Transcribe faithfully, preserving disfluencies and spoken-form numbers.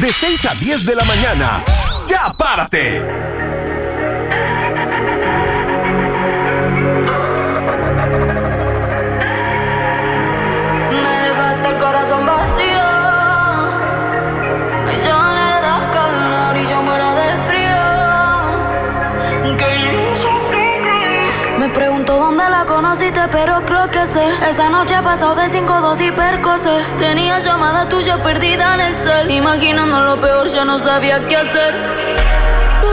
De seis a diez de la mañana. ¡Ya párate! Me dejaste el corazón vacío. Ay, ya le das calor y yo muero de frío. Que yo sofoco. Me pregunto dónde la conociste, pero creo que sé. Esa noche ha pasado de cinco, dos y percocé. Tenía llamadas tuyas perdidas en el cel. Imaginando lo peor, ya no sabía qué hacer.